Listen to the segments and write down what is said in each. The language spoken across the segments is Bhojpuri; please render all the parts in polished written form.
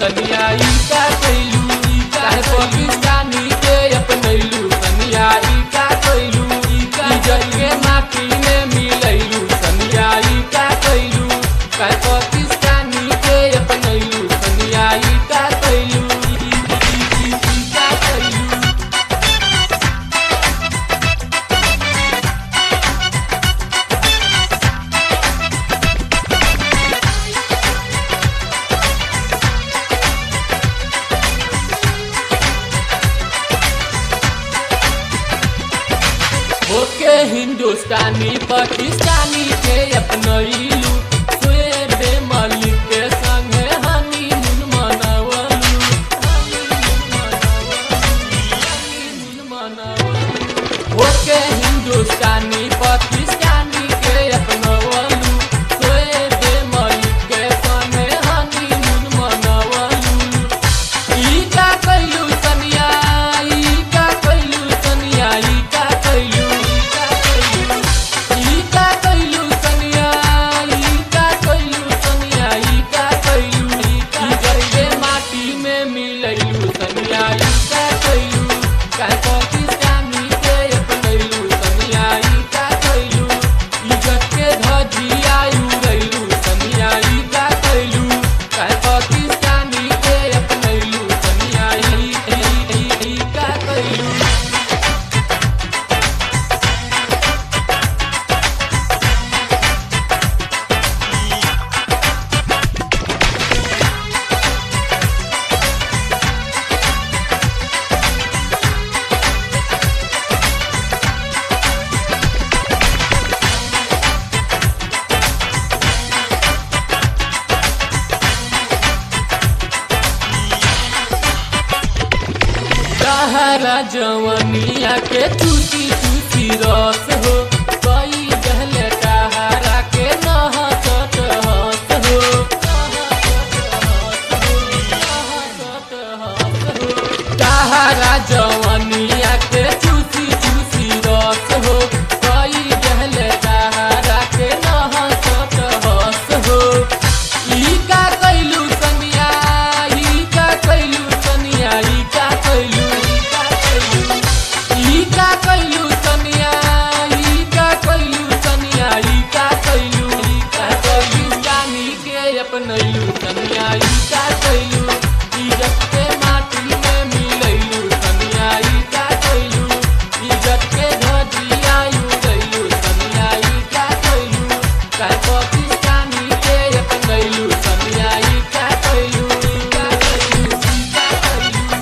सनिया ई का कइलू काहे पाकिस्तानी के अपनैलू सनिया ई का कइलू इज्जत के माटी में मिलैलू सनिया ई का कइलू काहे पाकिस्तानी के अपनैलू सनिया ई का कइलू का कइलू। ओके हिंदुस्तानी पाकिस्तानी के अपनैलू शुएब मलिक के संगे हनीमून मनावलू ओके हिंदुस्तानी पाकिस्तानी के अपनवलू शुएब मलिक के संगे हनीमून मनावलू ई का कइलू सनिया ई का कइलू सनिया ई का कइलू तहरा जवनिया के चूसी चूसी रस हो कई गहले तहरा के नहसत हस हो तहरा जवनिया के चूसी चूसी रस हो कई गहले तहरा के नहसत हस हो ई का कइलू सनिया ई का कइलू सनिया ई का कइलू अपनैलू सनिया ई का कइलू इज्जत के माटी में मिलैलू सनिया ई का कइलू इज्जत के धजिया उड़ैलू सनिया ई का कइलू काहे पाकिस्तानी के अपनैलू सनिया ई का कइलू का कइलू का कइलू।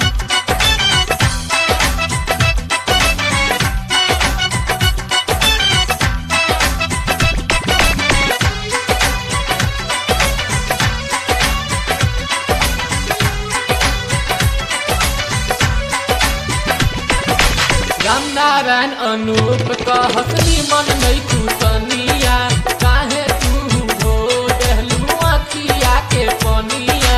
रामनारायण अनूप कहसनी मन नहीं तू सनिया काहे तू हो देहलू अखिया के पनिया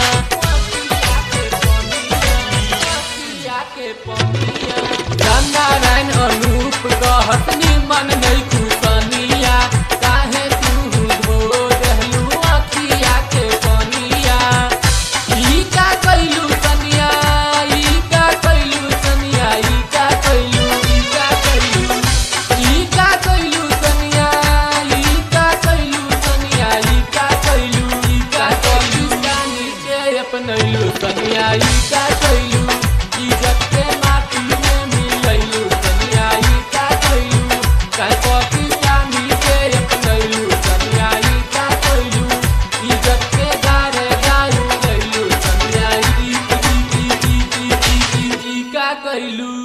रामनारायण अनूप कहसनी मन नहीं तू सनिया काहे तू हो देहलू अखिया के पनिया ई का कइलू सनिया ई का कइलू सनिया ई का कइलू अपनैलू सनिया ई का कइलू इज्जत के माटी में मिलैलू सनिया ई का कइलू काहे पाकिस्तानी के अपनैलू सनिया ई का कइलू इज्जत के गारे गायू गइलू सनिया ई का कइलू।